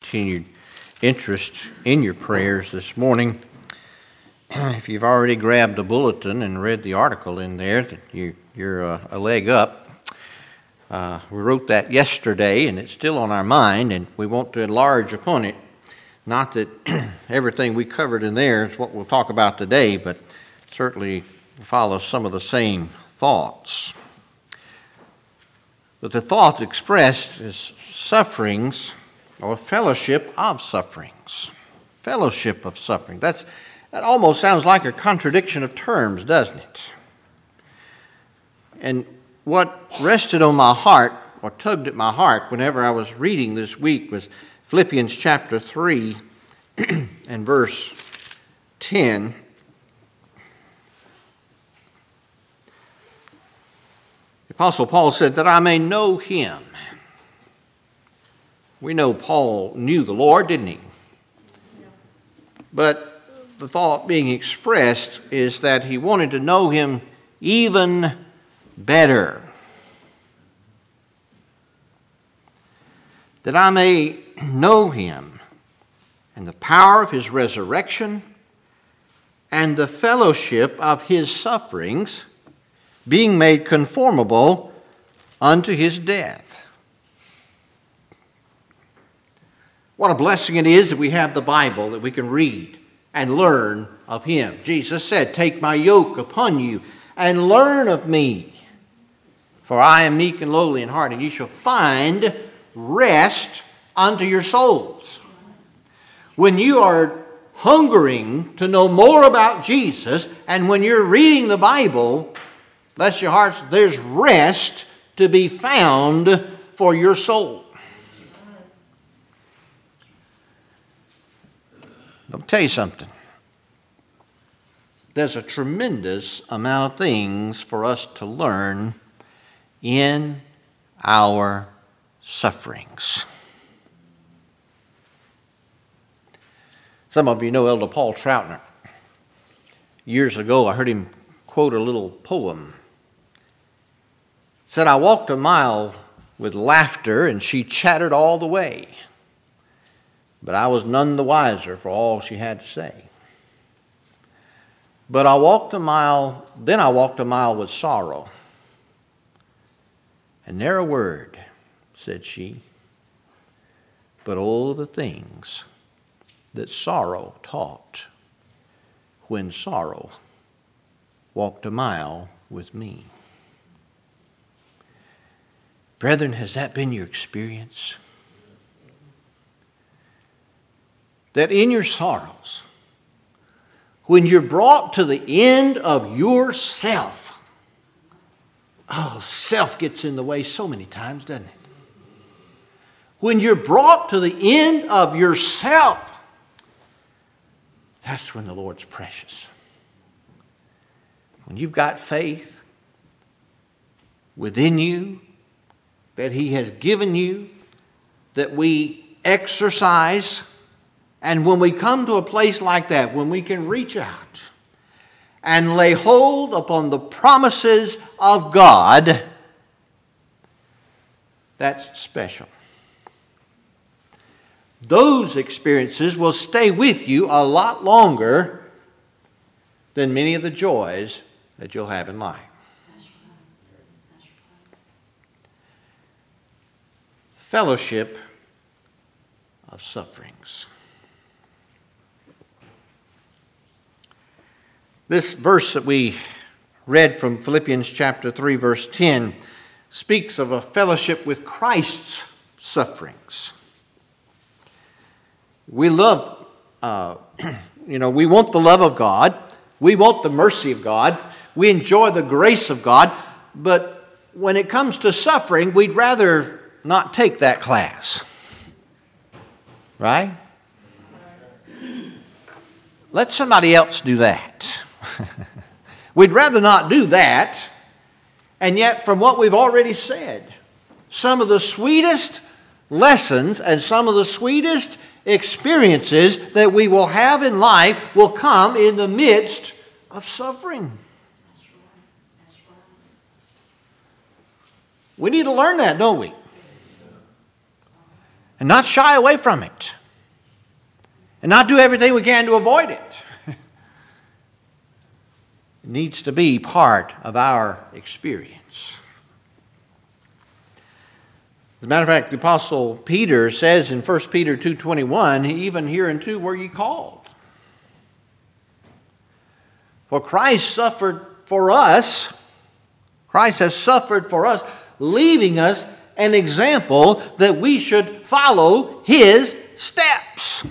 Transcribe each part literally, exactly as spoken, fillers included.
continued interest in your prayers this morning. If you've already grabbed the bulletin and read the article in there, that you, you're uh, a leg up. Uh, we wrote that yesterday, and it's still on our mind, and we want to enlarge upon it. Not that everything we covered in there is what we'll talk about today, but certainly follows some of the same thoughts. But the thought expressed is sufferings or fellowship of sufferings. Fellowship of suffering. That's, that almost sounds like a contradiction of terms, doesn't it? And what rested on my heart, or tugged at my heart whenever I was reading this week, was Philippians chapter three and verse ten. The Apostle Paul said that I may know him. We know Paul knew the Lord, didn't he? But the thought being expressed is that he wanted to know him even better. That I may know him and the power of his resurrection and the fellowship of his sufferings, being made conformable unto his death. What a blessing it is that we have the Bible that we can read and learn of him. Jesus said, "Take my yoke upon you and learn of me. For I am meek and lowly in heart, and you shall find rest unto your souls." When you are hungering to know more about Jesus, and when you're reading the Bible, bless your hearts, there's rest to be found for your soul. I'll tell you something. There's a tremendous amount of things for us to learn in our sufferings. Some of you know Elder Paul Troutner. Years ago, I heard him quote a little poem. He said, "I walked a mile with laughter, and she chattered all the way. But I was none the wiser for all she had to say. But I walked a mile, then I walked a mile with sorrow. And ne'er a word," said she, "but all the things that sorrow taught when sorrow walked a mile with me." Brethren, has that been your experience? That in your sorrows, when you're brought to the end of yourself, oh, self gets in the way so many times, doesn't it? When you're brought to the end of yourself, that's when the Lord's precious. When you've got faith within you that He has given you, that we exercise. And when we come to a place like that, when we can reach out and lay hold upon the promises of God, that's special. Those experiences will stay with you a lot longer than many of the joys that you'll have in life. Fellowship of sufferings. This verse that we read from Philippians chapter three, verse ten, speaks of a fellowship with Christ's sufferings. We love, uh, you know, we want the love of God. We want the mercy of God. We enjoy the grace of God. But when it comes to suffering, we'd rather not take that class. Right? Let somebody else do that. We'd rather not do that. And yet, from what we've already said, some of the sweetest lessons and some of the sweetest experiences that we will have in life will come in the midst of suffering. We need to learn that, don't we? And not shy away from it. and not do everything we can to avoid it. It needs to be part of our experience. As a matter of fact, the Apostle Peter says in First Peter two twenty-one, even hereunto were ye called. For Christ suffered for us, Christ has suffered for us, leaving us an example that we should follow his steps.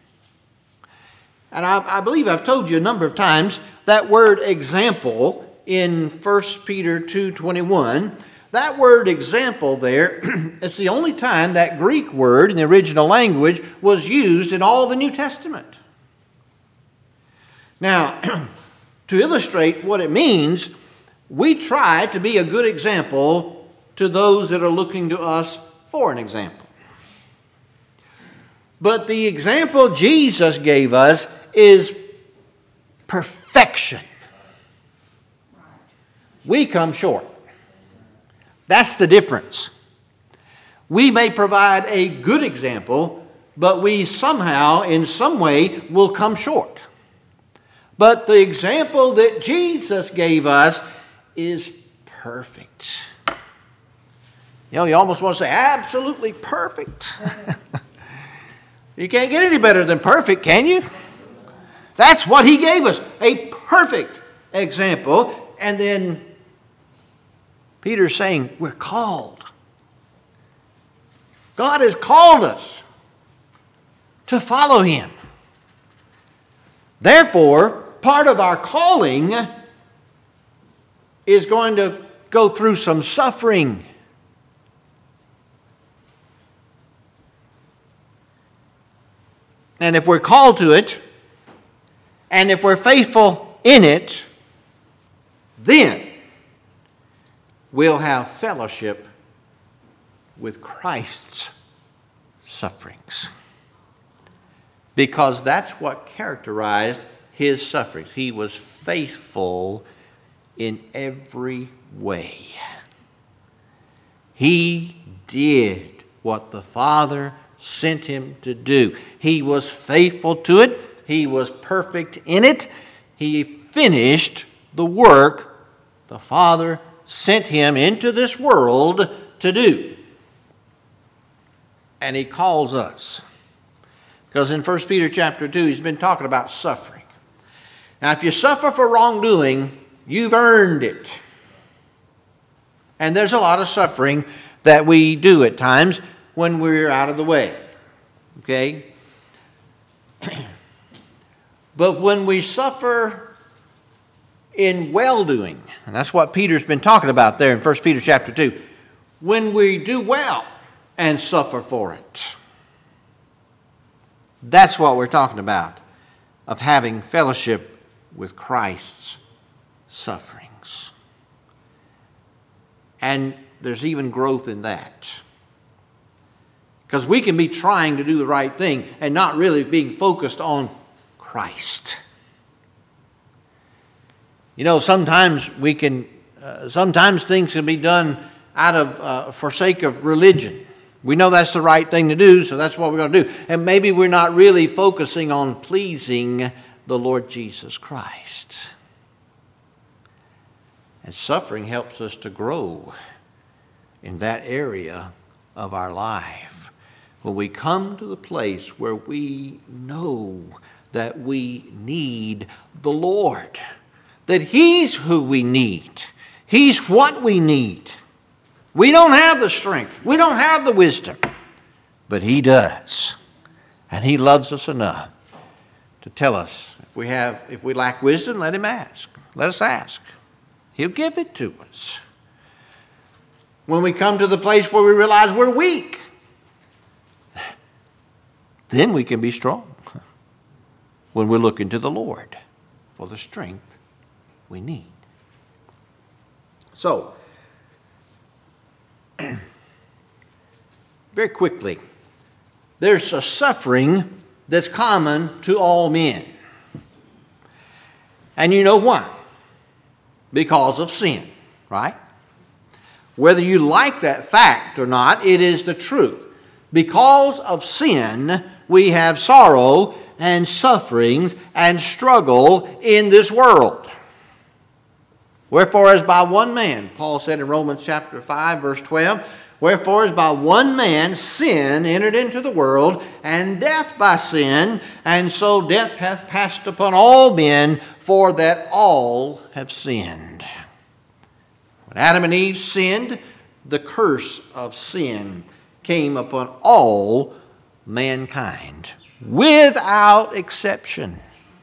And I, I believe I've told you a number of times that word example in First Peter two twenty-one, that word example there, it's the only time that Greek word in the original language was used in all the New Testament. Now, to illustrate what it means, we try to be a good example to those that are looking to us for an example. But the example Jesus gave us is perfection. We come short. That's the difference. We may provide a good example, but we somehow, in some way, will come short. But the example that Jesus gave us is perfect. You know, you almost want to say absolutely perfect. You can't get any better than perfect, can you? That's what he gave us, a perfect example. And then Peter's saying, we're called. God has called us to follow him. Therefore, part of our calling is going to go through some suffering. And if we're called to it, and if we're faithful in it, then we'll have fellowship with Christ's sufferings. Because that's what characterized his sufferings. He was faithful in every way. He did what the Father sent him to do. He was faithful to it. He was perfect in it. He finished the work the Father sent him into this world to do. And he calls us. Because in First Peter chapter two, he's been talking about suffering. Now, if you suffer for wrongdoing, you've earned it. And there's a lot of suffering that we do at times when we're out of the way. Okay? But when we suffer in well-doing, and that's what Peter's been talking about there in First Peter chapter two, when we do well and suffer for it, that's what we're talking about, of having fellowship with Christ's sufferings. And there's even growth in that. Because we can be trying to do the right thing and not really being focused on Christ. You know, sometimes we can, uh, sometimes things can be done out of, uh, for sake of religion. We know that's the right thing to do, so that's what we're going to do. And maybe we're not really focusing on pleasing the Lord Jesus Christ. And suffering helps us to grow in that area of our life. When we come to the place where we know that we need the Lord, that he's who we need. He's what we need. We don't have the strength. We don't have the wisdom. But he does. And he loves us enough to tell us if we have, if we lack wisdom, let him ask. Let us ask. He'll give it to us. When we come to the place where we realize we're weak, then we can be strong. When we're looking to the Lord for the strength we need. So, very quickly, there's a suffering that's common to all men. And you know why? Because of sin, right? Whether you like that fact or not, it is the truth. Because of sin, we have sorrow and sufferings and struggle in this world. Wherefore, as by one man, Paul said in Romans chapter five, verse twelve, wherefore, as by one man sin entered into the world, and death by sin, and so death hath passed upon all men, for that all have sinned. When Adam and Eve sinned, the curse of sin came upon all mankind, without exception.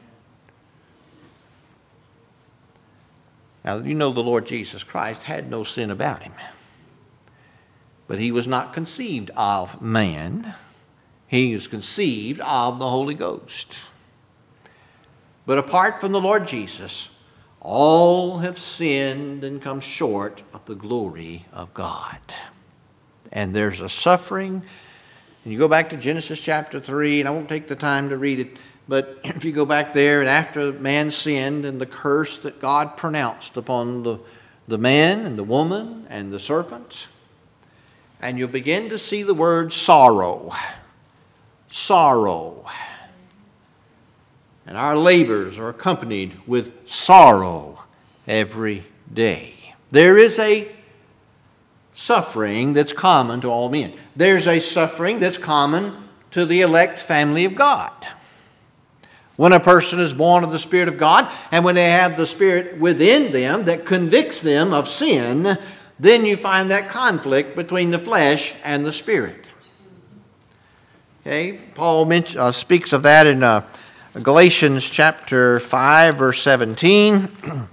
Now, you know the Lord Jesus Christ had no sin about him. But he was not conceived of man. He was conceived of the Holy Ghost. But apart from the Lord Jesus, all have sinned and come short of the glory of God. And there's a suffering. And you go back to Genesis chapter three, and I won't take the time to read it, but if you go back there, and after man sinned and the curse that God pronounced upon the, the man and the woman and the serpent, and you'll begin to see the word sorrow. Sorrow. And our labors are accompanied with sorrow every day. There is a suffering that's common to all men. There's a suffering that's common to the elect family of God. When a person is born of the Spirit of God, and when they have the Spirit within them that convicts them of sin, then you find that conflict between the flesh and the Spirit. Okay, Paul mentions, uh, speaks of that in uh, Galatians chapter five, verse seventeen.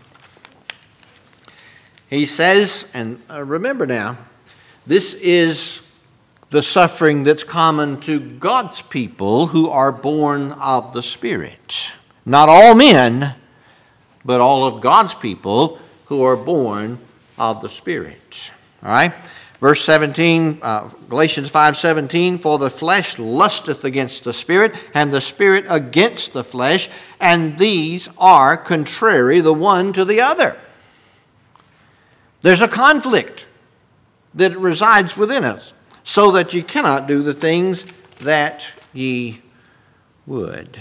He says, and uh, remember now, this is the suffering that's common to God's people who are born of the Spirit. Not all men, but all of God's people who are born of the Spirit. All right? Verse seventeen, uh, Galatians five seventeen, for the flesh lusteth against the Spirit, and the Spirit against the flesh, and these are contrary the one to the other. There's a conflict that resides within us, so that ye cannot do the things that ye would.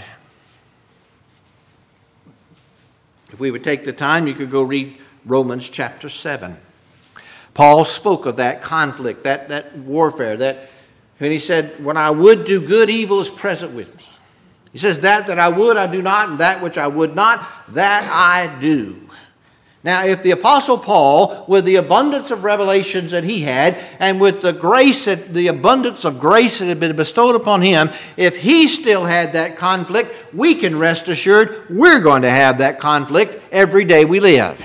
If we would take the time, you could go read Romans chapter seven. Paul spoke of that conflict, that, that warfare, that when he said, when I would do good, evil is present with me. He says, that that I would, I do not, and that which I would not, that I do. Now, if the Apostle Paul, with the abundance of revelations that he had, and with the grace, that, the abundance of grace that had been bestowed upon him, if he still had that conflict, we can rest assured we're going to have that conflict every day we live.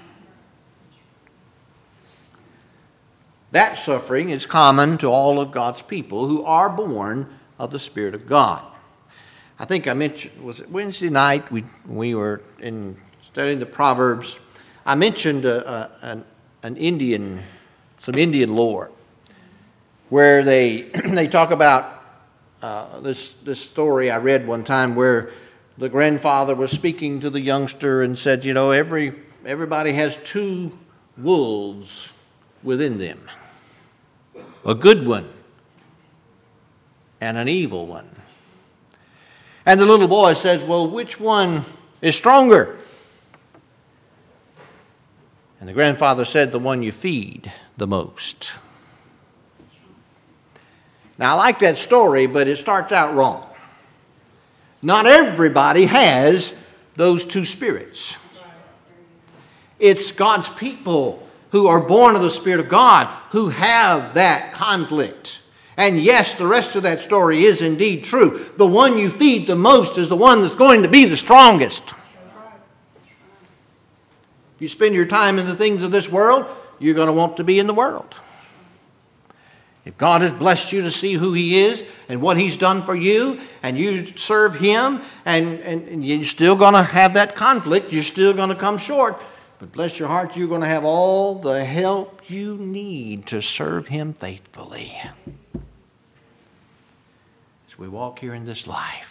That suffering is common to all of God's people who are born of the Spirit of God. I think I mentioned, was it Wednesday night, we, we were in studying the Proverbs. I mentioned a, a, an, an Indian, some Indian lore, where they they talk about uh, this this story I read one time where the grandfather was speaking to the youngster and said, you know, every everybody has two wolves within them, a good one and an evil one. And the little boy says, well, which one is stronger? And the grandfather said, the one you feed the most. Now, I like that story, but it starts out wrong. Not everybody has those two spirits. It's God's people who are born of the Spirit of God who have that conflict. And yes, the rest of that story is indeed true. The one you feed the most is the one that's going to be the strongest. If you spend your time in the things of this world, you're going to want to be in the world. If God has blessed you to see who He is and what He's done for you, and you serve Him, and, and, and you're still going to have that conflict, you're still going to come short, but bless your heart, you're going to have all the help you need to serve Him faithfully as we walk here in this life.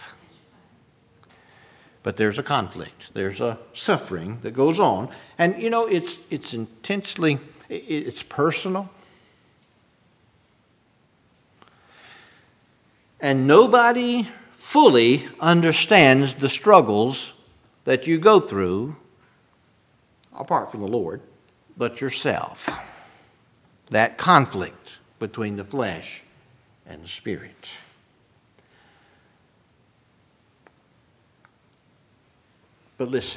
But there's a conflict. There's a suffering that goes on. And, you know, it's it's intensely, it's personal. And nobody fully understands the struggles that you go through, apart from the Lord, but yourself. That conflict between the flesh and the spirit. But listen,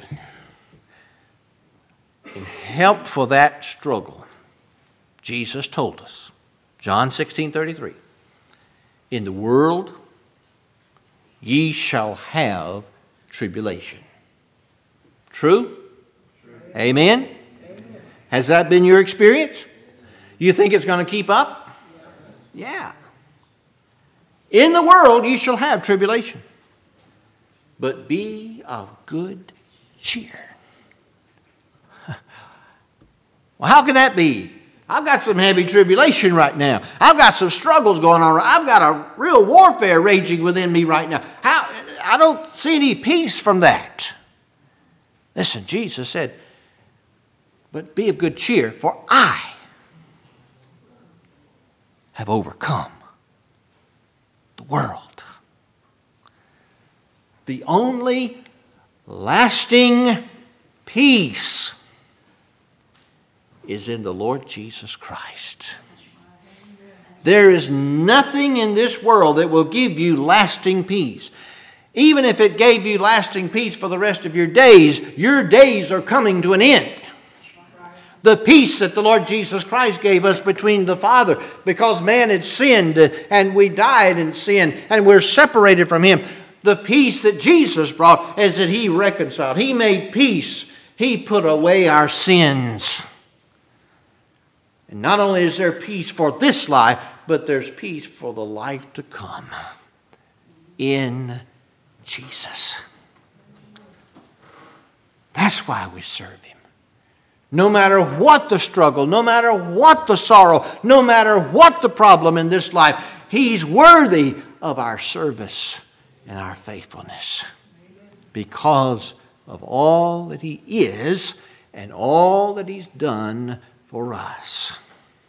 in help for that struggle, Jesus told us, John sixteen thirty-three, in the world ye shall have tribulation. True? True. Amen? Amen? Has that been your experience? You think it's going to keep up? Yeah. In the world ye shall have tribulation, but be of good cheer. Well, how can that be? I've got some heavy tribulation right now. I've got some struggles going on. I've got a real warfare raging within me right now. How? I don't see any peace from that. Listen, Jesus said, but be of good cheer, for I have overcome the world. The only lasting peace is in the Lord Jesus Christ. There is nothing in this world that will give you lasting peace. Even if it gave you lasting peace for the rest of your days, your days are coming to an end. The peace that the Lord Jesus Christ gave us between the Father, because man had sinned and we died in sin and we're separated from Him. The peace that Jesus brought is that He reconciled. He made peace. He put away our sins. And not only is there peace for this life, but there's peace for the life to come in Jesus. That's why we serve Him. No matter what the struggle, no matter what the sorrow, no matter what the problem in this life, He's worthy of our service and our faithfulness because of all that He is and all that He's done for us.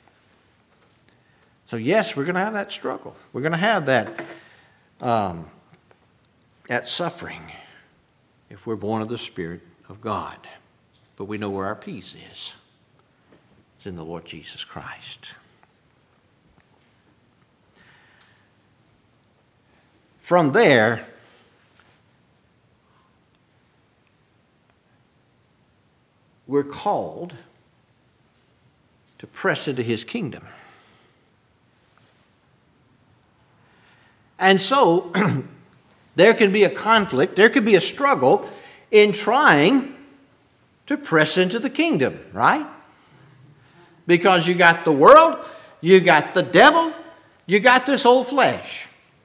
So yes, we're going to have that struggle. We're going to have that, um, that suffering if we're born of the Spirit of God. But we know where our peace is. It's in the Lord Jesus Christ. From there, we're called to press into His kingdom. And so, there can be a conflict, there could be a struggle in trying to press into the kingdom, right? Because you got the world, you got the devil, you got this old flesh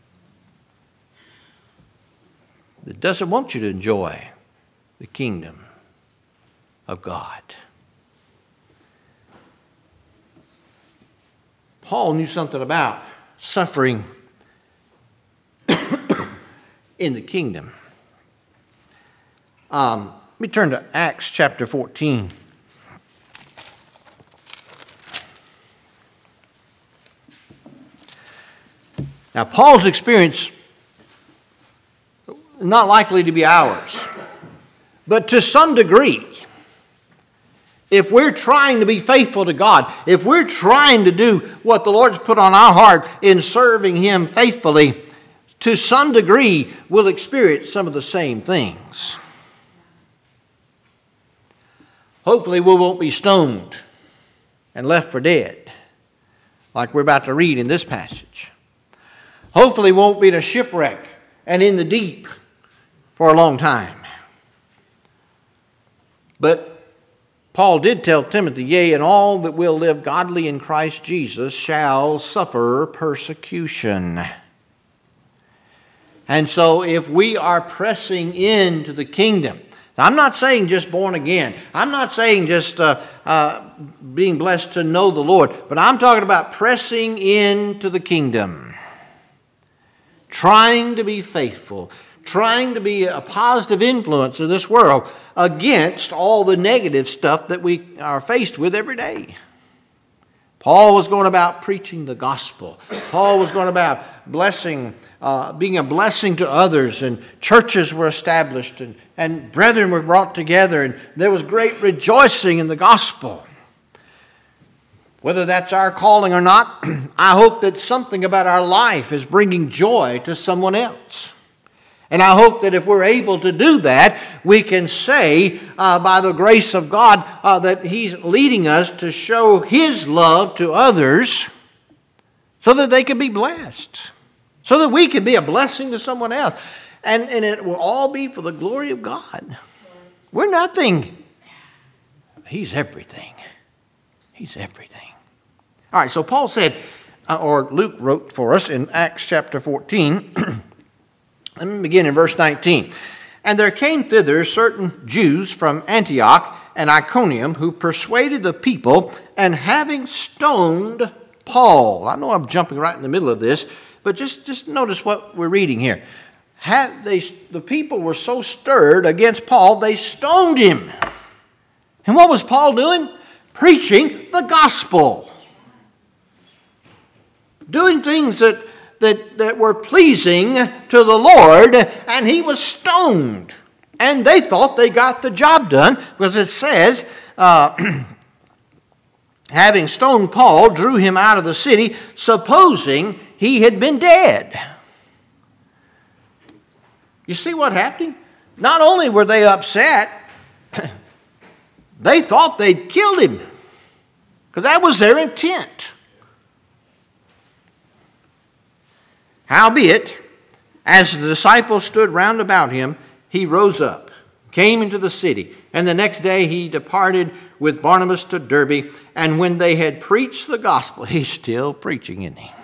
that doesn't want you to enjoy the kingdom of God. Paul knew something about suffering in the kingdom. Um, let me turn to Acts chapter fourteen. Now, Paul's experience is not likely to be ours, but to some degree, if we're trying to be faithful to God, if we're trying to do what the Lord's put on our heart in serving Him faithfully, to some degree we'll experience some of the same things. Hopefully we won't be stoned and left for dead, like we're about to read in this passage. Hopefully we won't be in a shipwreck and in the deep for a long time. But Paul did tell Timothy, yea, and all that will live godly in Christ Jesus shall suffer persecution. And so if we are pressing into the kingdom, I'm not saying just born again. I'm not saying just uh, uh, being blessed to know the Lord. But I'm talking about pressing into the kingdom. Trying to be faithful. Trying to be a positive influence in this world against all the negative stuff that we are faced with every day. Paul was going about preaching the gospel. Paul was going about blessing uh, being a blessing to others, and churches were established, and, and brethren were brought together, and there was great rejoicing in the gospel. Whether that's our calling or not, I hope that something about our life is bringing joy to someone else. And I hope that if we're able to do that, we can say, uh, by the grace of God, uh, that He's leading us to show His love to others so that they can be blessed, so that we can be a blessing to someone else. And, and it will all be for the glory of God. We're nothing. He's everything. He's everything. All right, so Paul said, uh, or Luke wrote for us in Acts chapter fourteen. Let me begin in verse nineteen. And there came thither certain Jews from Antioch and Iconium who persuaded the people, and having stoned Paul. I know I'm jumping right in the middle of this, but just, just notice what we're reading here. Have they, the people were so stirred against Paul, they stoned him. And what was Paul doing? Preaching the gospel. Doing things that, that, that were pleasing to the Lord, and he was stoned. And they thought they got the job done, because it says, uh, having stoned Paul, drew him out of the city, supposing he had been dead. You see what happened? Not only were they upset, they thought they'd killed him, because that was their intent. Howbeit, as the disciples stood round about him, he rose up, came into the city, and the next day he departed with Barnabas to Derbe. And when they had preached the gospel, he's still preaching, isn't he?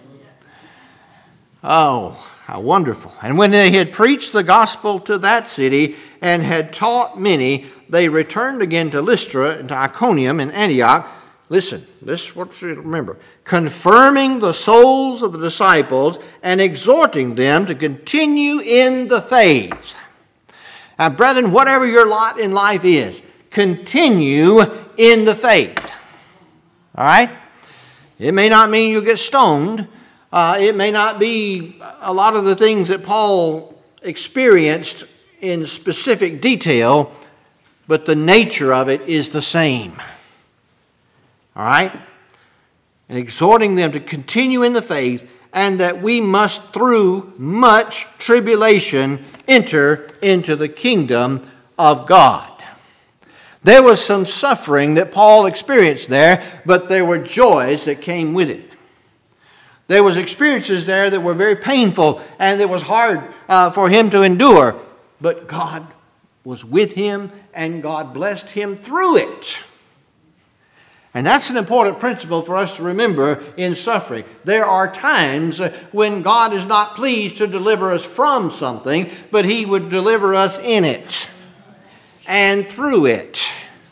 Oh, how wonderful. And when they had preached the gospel to that city and had taught many, they returned again to Lystra and to Iconium and Antioch. Listen, this is what you remember. Confirming the souls of the disciples and exhorting them to continue in the faith. Now, brethren, whatever your lot in life is, continue in the faith. All right? It may not mean you'll get stoned. Uh, it may not be a lot of the things that Paul experienced in specific detail, but the nature of it is the same. All right? And exhorting them to continue in the faith, and that we must through much tribulation enter into the kingdom of God. There was some suffering that Paul experienced there, but there were joys that came with it. There was experiences there that were very painful, and it was hard uh, for him to endure. But God was with him, and God blessed him through it. And that's an important principle for us to remember in suffering. There are times when God is not pleased to deliver us from something, but He would deliver us in it and through it.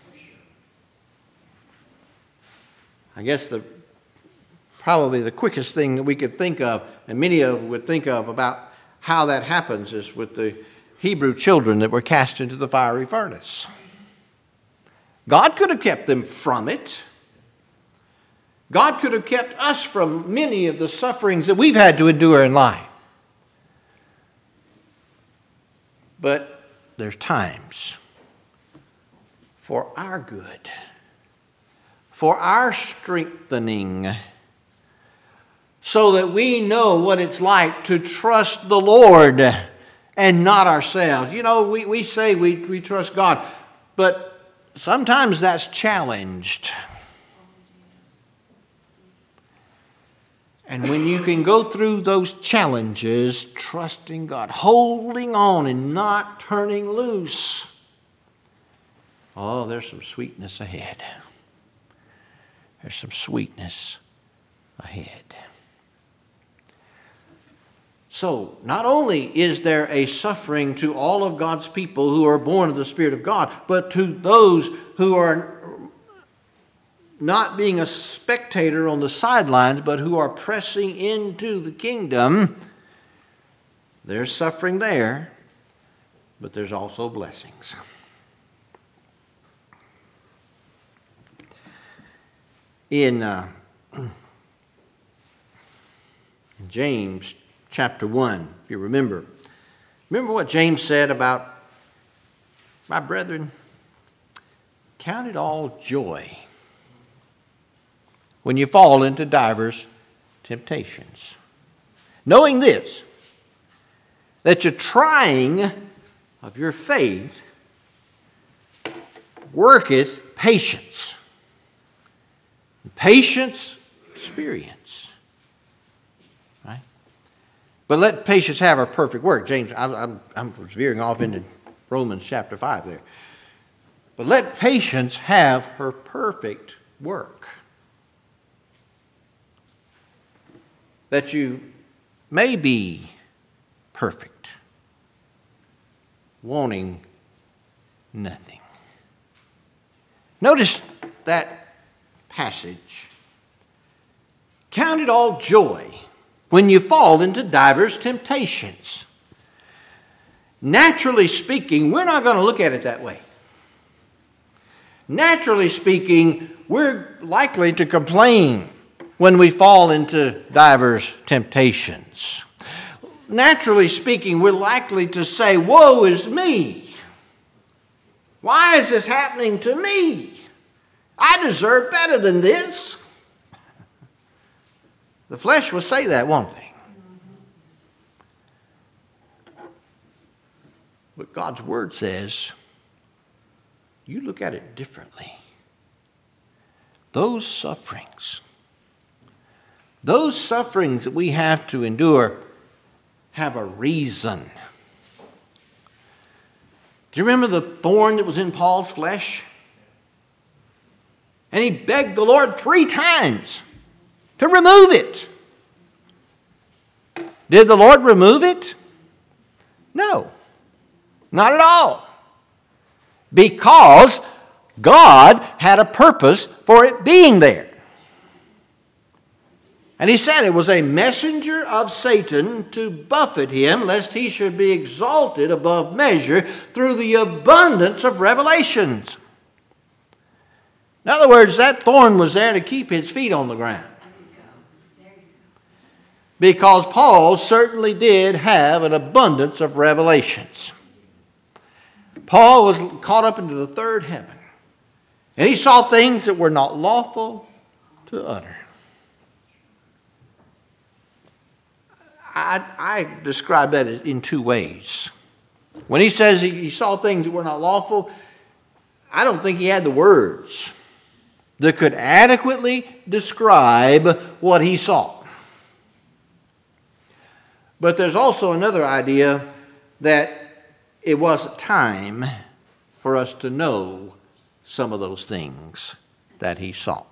I guess the probably the quickest thing that we could think of, and many of us would think of about how that happens, is with the Hebrew children that were cast into the fiery furnace. God could have kept them from it. God could have kept us from many of the sufferings that we've had to endure in life. But there's times for our good, for our strengthening, so that we know what it's like to trust the Lord and not ourselves. You know, we, we say we, we trust God, but sometimes that's challenged. And when you can go through those challenges, trusting God, holding on and not turning loose, oh, there's some sweetness ahead. There's some sweetness ahead. So, not only is there a suffering to all of God's people who are born of the Spirit of God, but to those who are not being a spectator on the sidelines, but who are pressing into the kingdom, there's suffering there, but there's also blessings. In uh, James chapter one, if you remember. Remember what James said about, my brethren, count it all joy when you fall into divers temptations, knowing this, that your trying of your faith worketh patience. Patience, experience. Right? But let patience have her perfect work. James, I'm, I'm, I'm veering off into Romans chapter five there. But let patience have her perfect work, that you may be perfect, wanting nothing. Notice that passage. Count it all joy when you fall into divers temptations. Naturally speaking, we're not going to look at it that way. Naturally speaking, we're likely to complain when we fall into divers temptations. Naturally speaking, we're likely to say, woe is me. Why is this happening to me? I deserve better than this. The flesh will say that, won't they? But God's word says, you look at it differently. Those sufferings, those sufferings that we have to endure have a reason. Do you remember the thorn that was in Paul's flesh? And he begged the Lord three times to remove it. Did the Lord remove it? No, not at all. Because God had a purpose for it being there. And he said it was a messenger of Satan to buffet him, lest he should be exalted above measure through the abundance of revelations. In other words, that thorn was there to keep his feet on the ground. Because Paul certainly did have an abundance of revelations. Paul was caught up into the third heaven. And he saw things that were not lawful to utter. I, I describe that in two ways. When he says he, he saw things that were not lawful, I don't think he had the words that could adequately describe what he saw. But there's also another idea that it was time for us to know some of those things that he saw.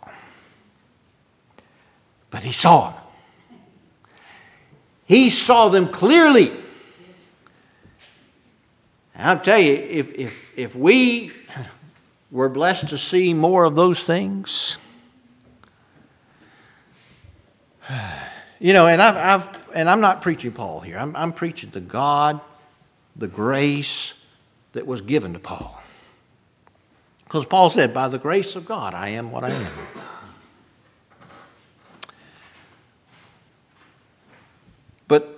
But he saw them. He saw them clearly. I'll tell you, if, if, if we were blessed to see more of those things, you know, and I've, I've and I'm not preaching Paul here. I'm, I'm preaching the God, the grace that was given to Paul. Because Paul said, by the grace of God, I am what I am. But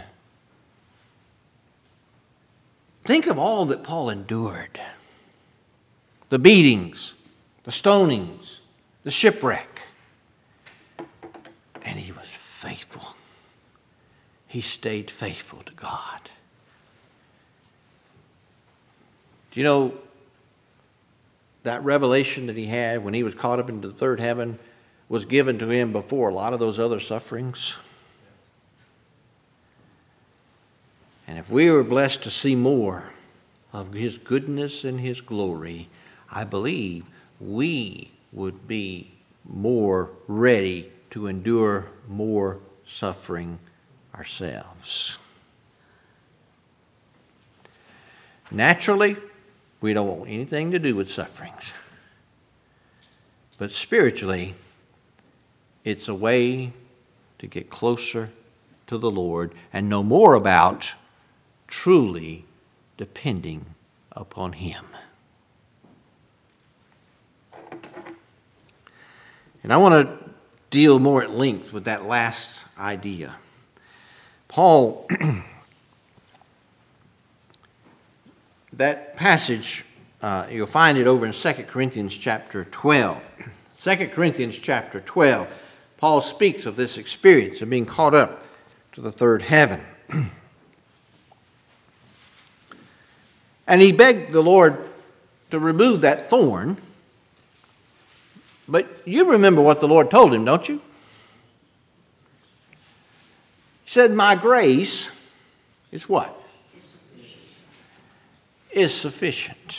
think of all that Paul endured. The beatings, the stonings, the shipwreck. And he was faithful. He stayed faithful to God. Do you know that revelation that he had when he was caught up into the third heaven was given to him before a lot of those other sufferings? And if we were blessed to see more of his goodness and his glory, I believe we would be more ready to endure more suffering ourselves. Naturally, we don't want anything to do with sufferings. But spiritually, it's a way to get closer to the Lord and know more about truly depending upon Him. And I want to deal more at length with that last idea. Paul, that passage, uh, you'll find it over in Second Corinthians chapter twelve. Second Corinthians chapter twelve, Paul speaks of this experience of being caught up to the third heaven. And he begged the Lord to remove that thorn. But you remember what the Lord told him, don't you? He said, my grace is what? Is sufficient.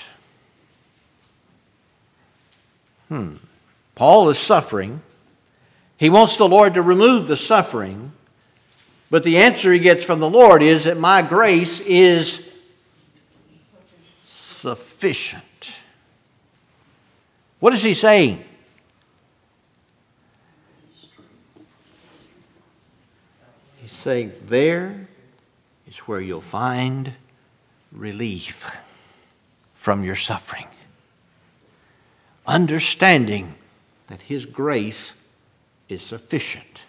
Hmm. Paul is suffering. He wants the Lord to remove the suffering. But the answer he gets from the Lord is that my grace is sufficient. What is he saying? He's saying there is where you'll find relief from your suffering. Understanding that his grace is sufficient.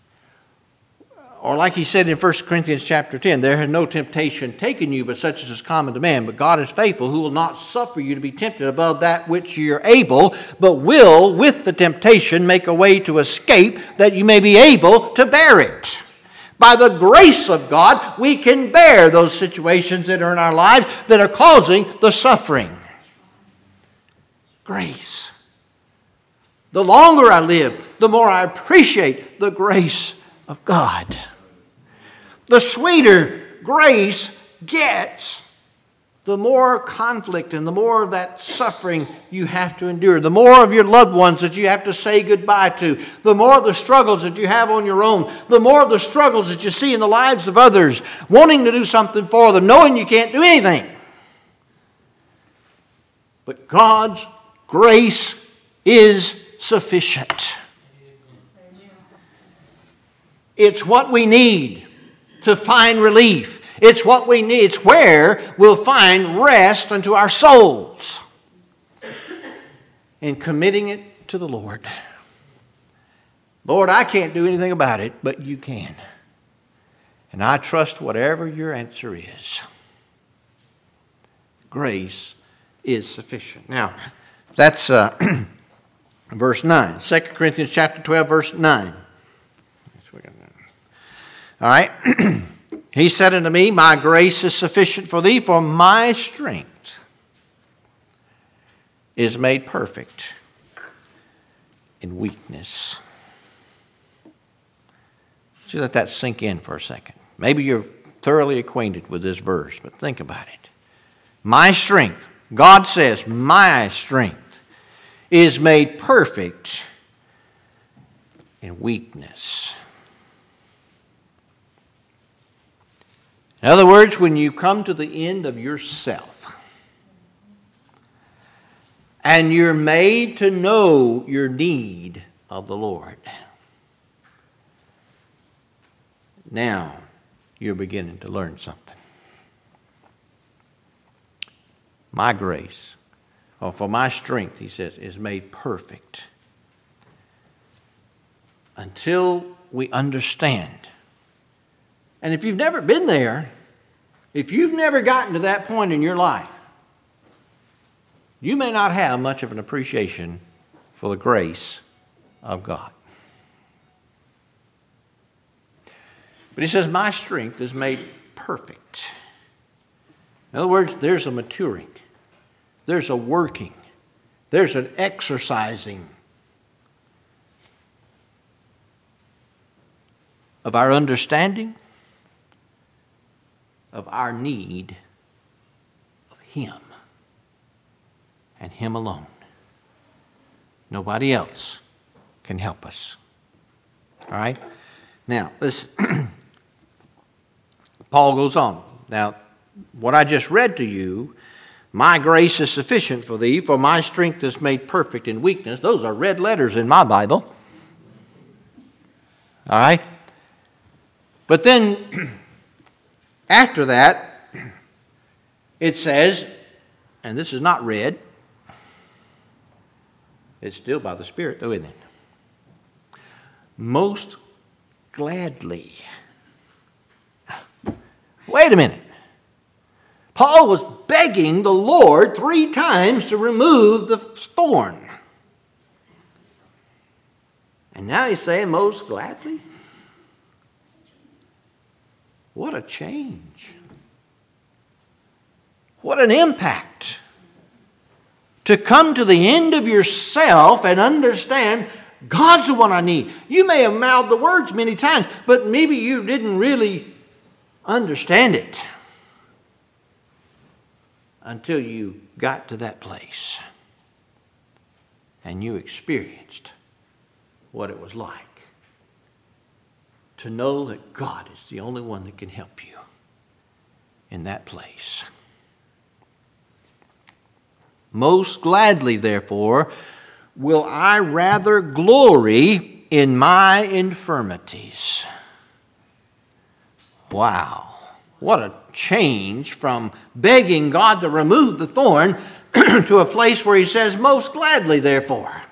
Or like he said in First Corinthians chapter ten, there has no temptation taken you but such as is common to man. But God is faithful, who will not suffer you to be tempted above that which you're able, but will, with the temptation, make a way to escape, that you may be able to bear it. By the grace of God, we can bear those situations that are in our lives that are causing the suffering. Grace. The longer I live, the more I appreciate the grace of God. The sweeter grace gets, the more conflict and the more of that suffering you have to endure, the more of your loved ones that you have to say goodbye to, the more of the struggles that you have on your own, the more of the struggles that you see in the lives of others, wanting to do something for them, knowing you can't do anything. But God's grace is sufficient. It's what we need to find relief. It's what we need. It's where we'll find rest unto our souls in committing it to the Lord. Lord, I can't do anything about it, but you can. And I trust whatever your answer is. Grace is sufficient. Now, that's uh, verse nine. Second Corinthians chapter twelve, verse nine. All right. He said unto me, my grace is sufficient for thee, for my strength is made perfect in weakness. Just let that sink in for a second. Maybe you're thoroughly acquainted with this verse, but think about it. My strength, God says, my strength is made perfect in weakness. In other words, when you come to the end of yourself and you're made to know your need of the Lord, now you're beginning to learn something. My grace, or for my strength, he says, is made perfect until we understand. And if you've never been there, if you've never gotten to that point in your life, you may not have much of an appreciation for the grace of God. But he says, my strength is made perfect. In other words, there's a maturing, there's a working, there's an exercising of our understanding of our need of Him and Him alone. Nobody else can help us. All right? Now, listen. Paul goes on. Now, what I just read to you, my grace is sufficient for thee, for my strength is made perfect in weakness. Those are red letters in my Bible. All right? But then, after that, it says, and this is not red, it's still by the Spirit, though, isn't it? Most gladly Wait a minute. Paul was begging the Lord three times to remove the thorn. And now he's saying, most gladly? What a change. What an impact. To come to the end of yourself and understand God's the one I need. You may have mouthed the words many times, but maybe you didn't really understand it until you got to that place and you experienced what it was like to know that God is the only one that can help you in that place. Most gladly, therefore, will I rather glory in my infirmities. Wow. What a change from begging God to remove the thorn to a place where he says, most gladly, therefore.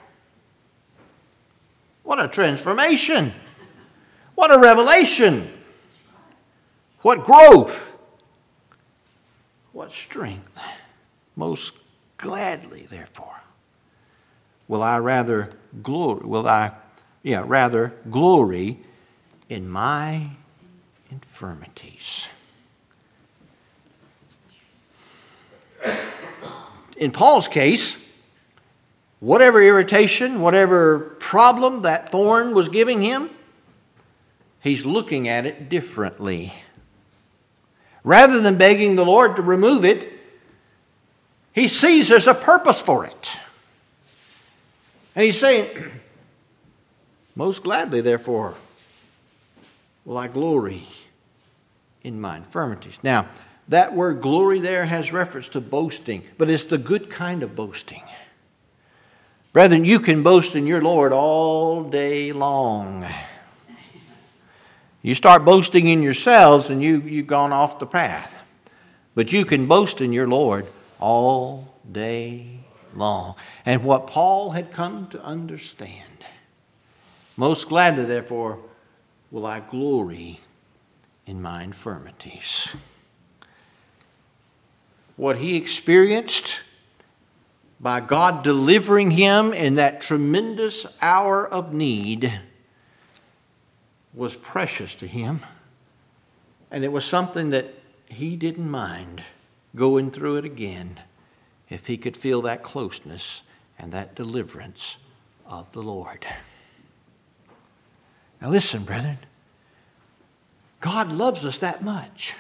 What a transformation. What a revelation. What growth. What strength. Most gladly, therefore, will I rather glory, will I, yeah, rather glory in my infirmities. In Paul's case, whatever irritation, whatever problem that thorn was giving him, he's looking at it differently. Rather than begging the Lord to remove it, he sees there's a purpose for it. And he's saying, most gladly, therefore, will I glory in my infirmities. Now, that word glory there has reference to boasting, but it's the good kind of boasting. Brethren, you can boast in your Lord all day long. You start boasting in yourselves and you, you've gone off the path. But you can boast in your Lord all day long. And what Paul had come to understand, most gladly, therefore, will I glory in my infirmities. What he experienced by God delivering him in that tremendous hour of need was precious to him. And it was something that he didn't mind going through it again if he could feel that closeness and that deliverance of the Lord. Now listen, brethren. God loves us that much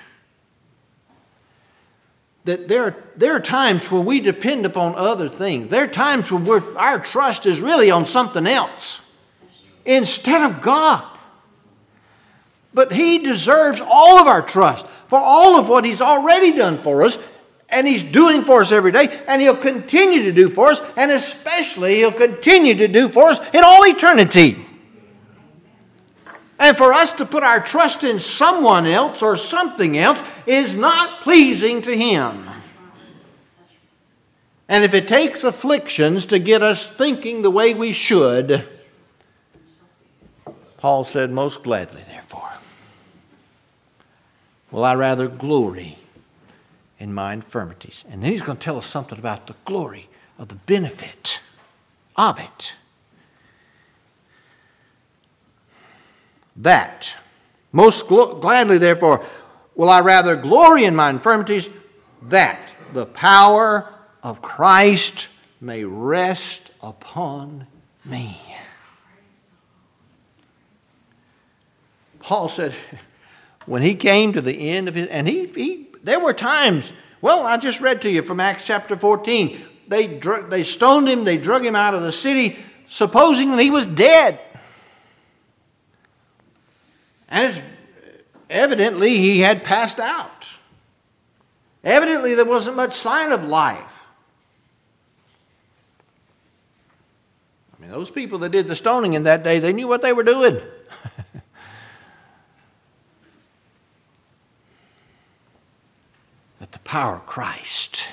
that there are, there are times when we depend upon other things. There are times when we're, our trust is really on something else instead of God. But he deserves all of our trust for all of what he's already done for us, and he's doing for us every day, and he'll continue to do for us, and especially he'll continue to do for us in all eternity. And for us to put our trust in someone else or something else is not pleasing to him. And if it takes afflictions to get us thinking the way we should, Paul said, most gladly, therefore, will I rather glory in my infirmities. And then he's going to tell us something about the glory of the benefit of it. That, most gl- gladly, therefore, will I rather glory in my infirmities, that the power of Christ may rest upon me. Paul said, when he came to the end of his, and he, he there were times, well, I just read to you from Acts chapter fourteen, they, dr- they stoned him, they drug him out of the city, supposing that he was dead. And evidently he had passed out. Evidently there wasn't much sign of life. I mean, those people that did the stoning in that day, they knew what they were doing. That the power of Christ.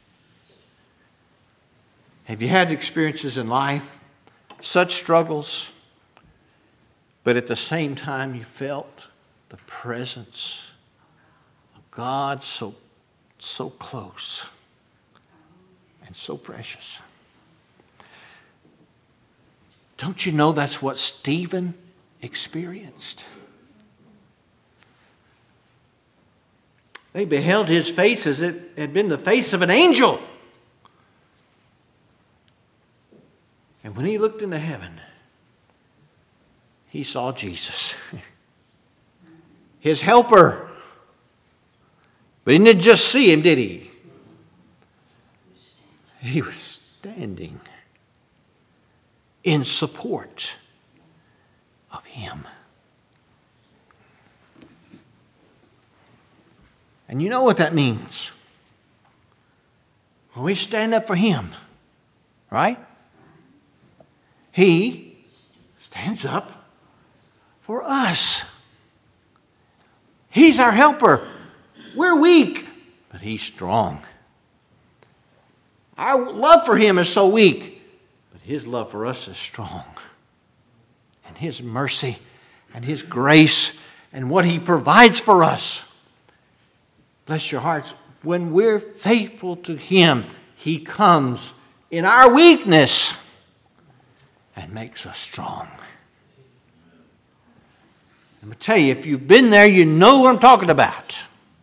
Have you had experiences in life, such struggles, but at the same time you felt the presence of God so, so close and so precious. Don't you know that's what Stephen experienced? They beheld his face as it had been the face of an angel. And when he looked into heaven, he saw Jesus, his helper. But he didn't just see him, did he? He was standing in support of him. And you know what that means. When we stand up for him, right? He stands up for us. He's our helper. We're weak, but he's strong. Our love for him is so weak, but his love for us is strong. And his mercy and his grace and what he provides for us. Bless your hearts. When we're faithful to him, he comes in our weakness and makes us strong. I'm going to tell you, if you've been there, you know what I'm talking about.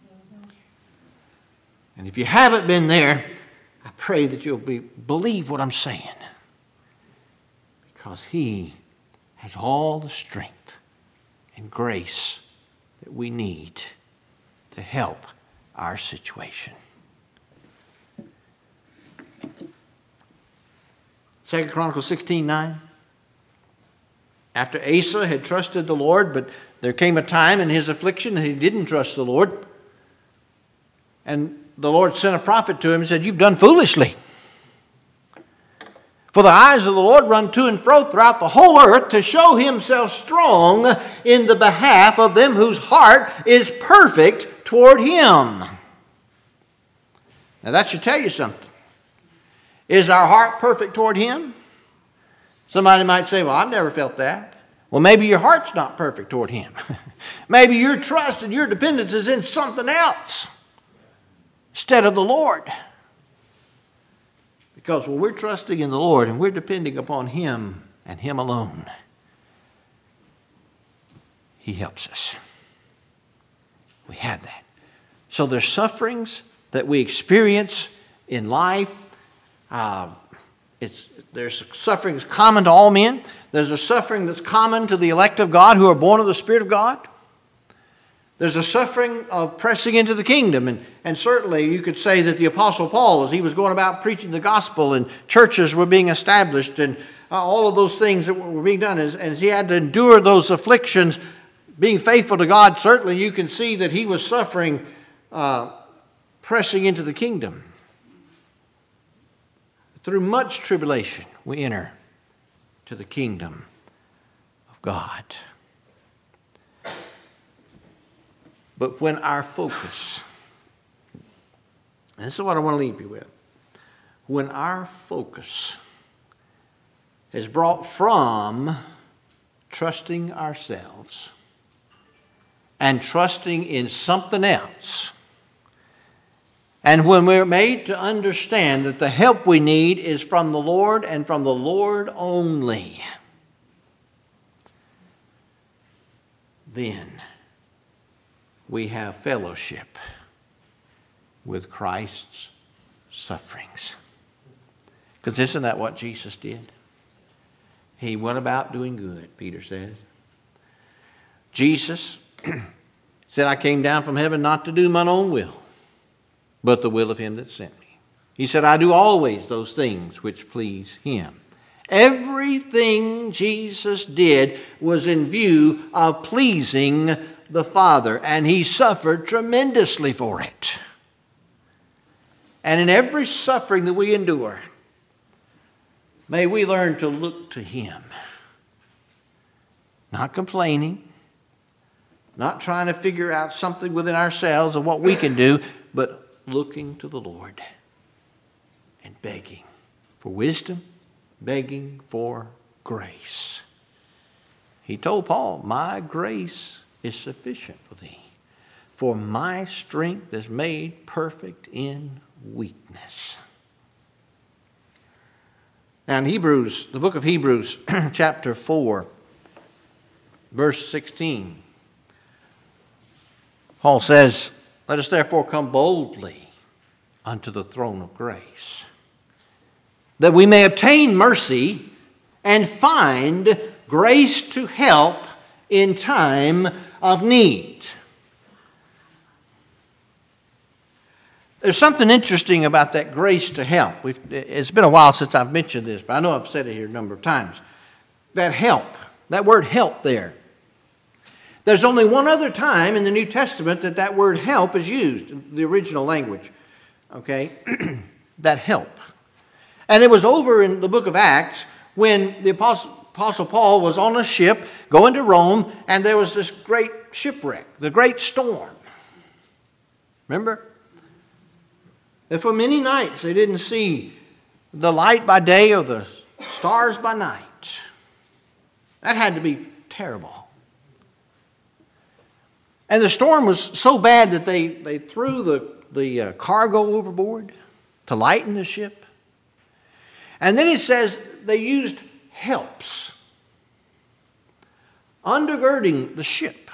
And if you haven't been there, I pray that you'll be, believe what I'm saying. Because he has all the strength and grace that we need to help our situation. Second Chronicles sixteen nine. After Asa had trusted the Lord, but there came a time in his affliction that he didn't trust the Lord. And the Lord sent a prophet to him and said, "You've done foolishly. For the eyes of the Lord run to and fro throughout the whole earth to show himself strong in the behalf of them whose heart is perfect toward him." Now that should tell you something. Is our heart perfect toward him? Somebody might say, "Well, I've never felt that." Well, maybe your heart's not perfect toward him. Maybe your trust and your dependence is in something else instead of the Lord. Because when we're trusting in the Lord and we're depending upon him and him alone, he helps us. We have that. So there's sufferings that we experience in life. Uh, it's, there's sufferings common to all men. There's a suffering that's common to the elect of God who are born of the Spirit of God. There's a suffering of pressing into the kingdom. And, and certainly you could say that the Apostle Paul, as he was going about preaching the gospel and churches were being established and uh, all of those things that were being done, as, as he had to endure those afflictions, being faithful to God, certainly you can see that he was suffering, uh, pressing into the kingdom. Through much tribulation, we enter to the kingdom of God. But when our focus, and this is what I want to leave you with, when our focus is brought from trusting ourselves and trusting in something else, and when we're made to understand that the help we need is from the Lord and from the Lord only, then we have fellowship with Christ's sufferings. Because isn't that what Jesus did? He went about doing good, Peter says. Jesus said, "I came down from heaven not to do mine own will, but the will of him that sent me." He said, "I do always those things which please him." Everything Jesus did was in view of pleasing the Father, and he suffered tremendously for it. And in every suffering that we endure, may we learn to look to him. Not complaining, not trying to figure out something within ourselves of what we can do, but looking to the Lord and begging for wisdom, begging for grace. He told Paul, "My grace is sufficient for thee, For my strength is made perfect in weakness. Now in Hebrews, the book of Hebrews, chapter four, verse sixteen, Paul says, let us therefore come boldly unto the throne of grace, that we may obtain mercy and find grace to help in time of need. There's something interesting about that grace to help. We've, it's been a while since I've mentioned this, but I know I've said it here a number of times. That help, that word help there. There's only one other time in the New Testament that that word help is used, in the original language. Okay? That help. And it was over in the book of Acts when the Apostle, Apostle Paul was on a ship going to Rome, and there was this great shipwreck, the great storm. Remember? And for many nights they didn't see the light by day or the stars by night. That had to be terrible. And the storm was so bad that they, they threw the, the uh, cargo overboard to lighten the ship. And then it says they used helps undergirding the ship.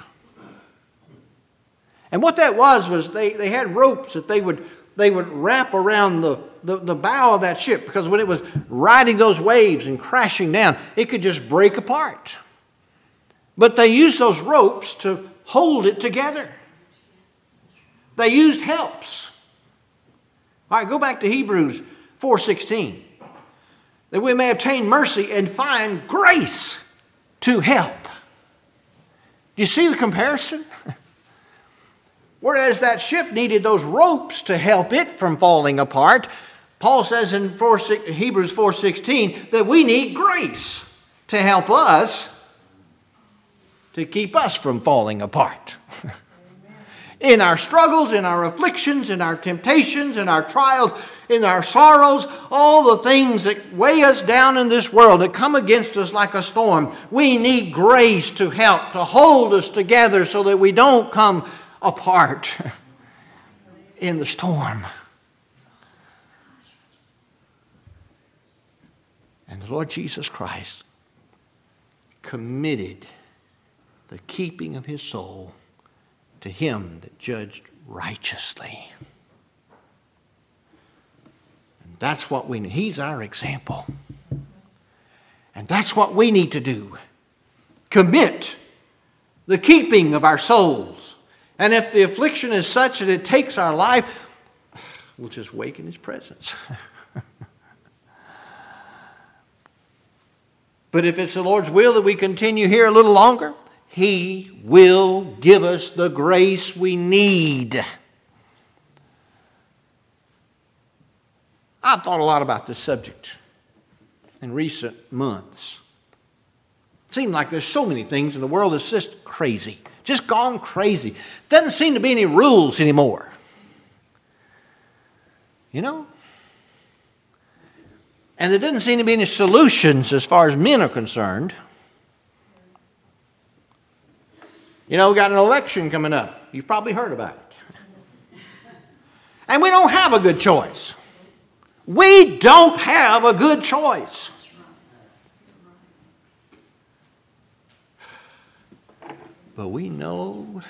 And what that was was they, they had ropes that they would they would wrap around the, the, the bow of that ship, because when it was riding those waves and crashing down, it could just break apart. But they used those ropes to hold it together. They used helps. All right, go back to Hebrews four sixteen. That we may obtain mercy and find grace to help. Do you see the comparison? Whereas that ship needed those ropes to help it from falling apart, Paul says in Hebrews four sixteen that we need grace to help us to keep us from falling apart. In our struggles, in our afflictions, in our temptations, in our trials, in our sorrows, all the things that weigh us down in this world, that come against us like a storm, we need grace to help, to hold us together so that we don't come apart in the storm. And the Lord Jesus Christ committed the keeping of his soul to him that judged righteously. And that's what we need. He's our example. And that's what we need to do. Commit the keeping of our souls. And if the affliction is such that it takes our life, we'll just wake in his presence. But if it's the Lord's will that we continue here a little longer, he will give us the grace we need. I've thought a lot about this subject in recent months. It seems like there's so many things in the world that's just crazy. Just gone crazy. Doesn't seem to be any rules anymore. You know? And there doesn't seem to be any solutions as far as men are concerned. You know, we got an election coming up. You've probably heard about it. And we don't have a good choice. We don't have a good choice. But we know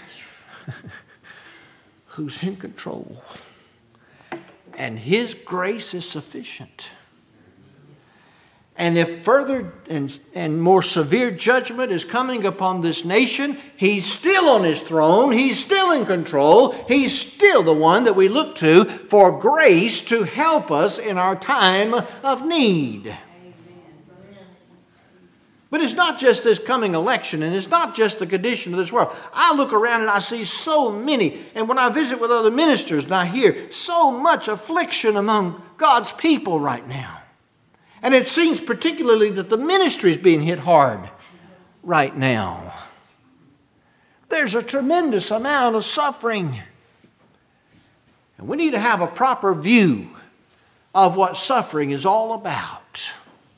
who's in control. And his grace is sufficient. And if further and, and more severe judgment is coming upon this nation, he's still on his throne. He's still in control. He's still the one that we look to for grace to help us in our time of need. But it's not just this coming election, and it's not just the condition of this world. I look around and I see so many, and when I visit with other ministers and I hear so much affliction among God's people right now. And it seems particularly that the ministry is being hit hard right now. There's a tremendous amount of suffering. And we need to have a proper view of what suffering is all about.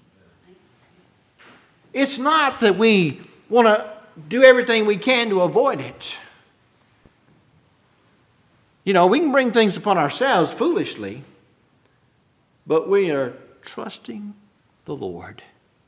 It's not that we want to do everything we can to avoid it. You know, we can bring things upon ourselves foolishly, but we are trusting the Lord.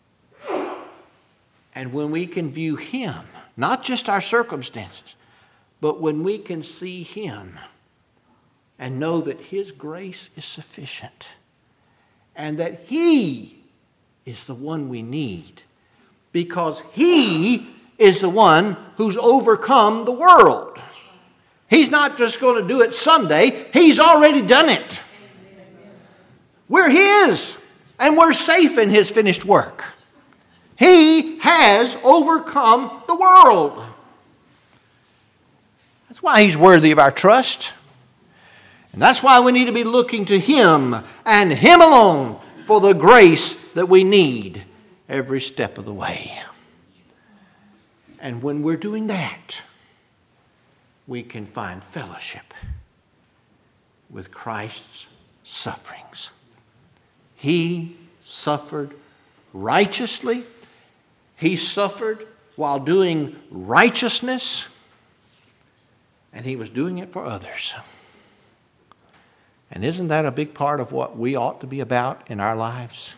And when we can view Him, not just our circumstances, but when we can see Him and know that His grace is sufficient and that He is the one we need, because He is the one who's overcome the world. He's not just going to do it someday. He's already done it. We're His, and we're safe in His finished work. He has overcome the world. That's why He's worthy of our trust. And that's why we need to be looking to Him and Him alone for the grace that we need every step of the way. And when we're doing that, we can find fellowship with Christ's sufferings. He suffered righteously. He suffered while doing righteousness. And He was doing it for others. And isn't that a big part of what we ought to be about in our lives?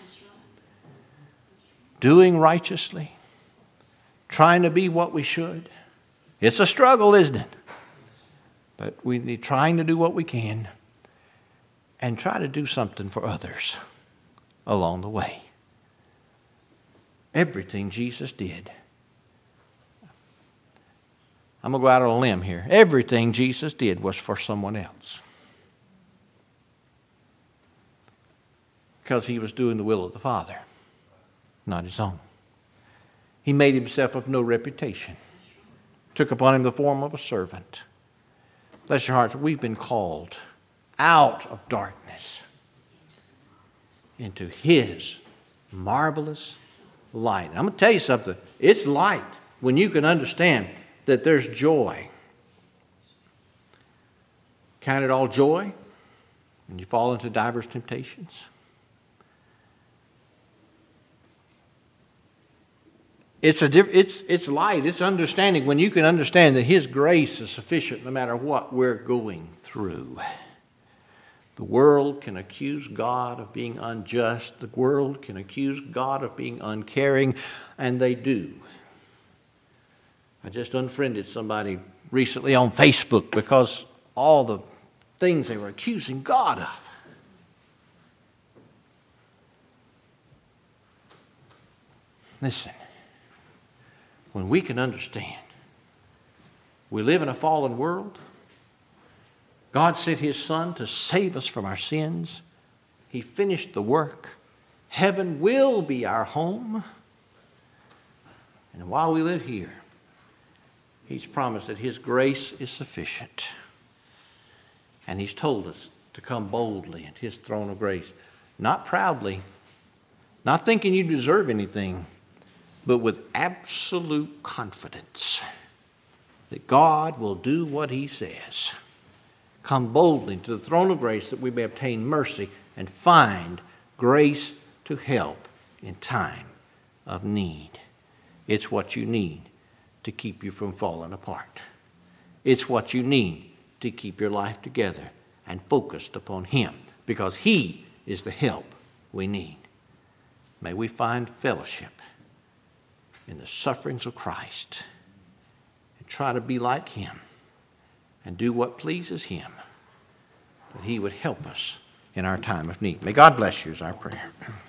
Doing righteously. Trying to be what we should. It's a struggle, isn't it? But we need trying to do what we can and try to do something for others along the way. Everything Jesus did. I'm going to go out on a limb here. Everything Jesus did was for someone else. Because He was doing the will of the Father, not His own. He made Himself of no reputation. Took upon Him the form of a servant. Bless your hearts, we've been called out of darkness into His marvelous light. I'm going to tell you something. It's light when you can understand that there's joy. Count it all joy when you fall into diverse temptations. It's a diff- it's it's light. It's understanding when you can understand that His grace is sufficient no matter what we're going through. The world can accuse God of being unjust. The world can accuse God of being uncaring, and they do. I just unfriended somebody recently on Facebook because all the things they were accusing God of. Listen. When we can understand we live in a fallen world, God sent His Son to save us from our sins. He finished the work. Heaven will be our home. And while we live here, He's promised that His grace is sufficient. And He's told us to come boldly at His throne of grace. Not proudly, not thinking you deserve anything, but with absolute confidence that God will do what He says. Come boldly to the throne of grace that we may obtain mercy and find grace to help in time of need. It's what you need to keep you from falling apart. It's what you need to keep your life together and focused upon Him, because He is the help we need. May we find fellowship in the sufferings of Christ and try to be like Him and do what pleases Him, that He would help us in our time of need. May God bless you is our prayer.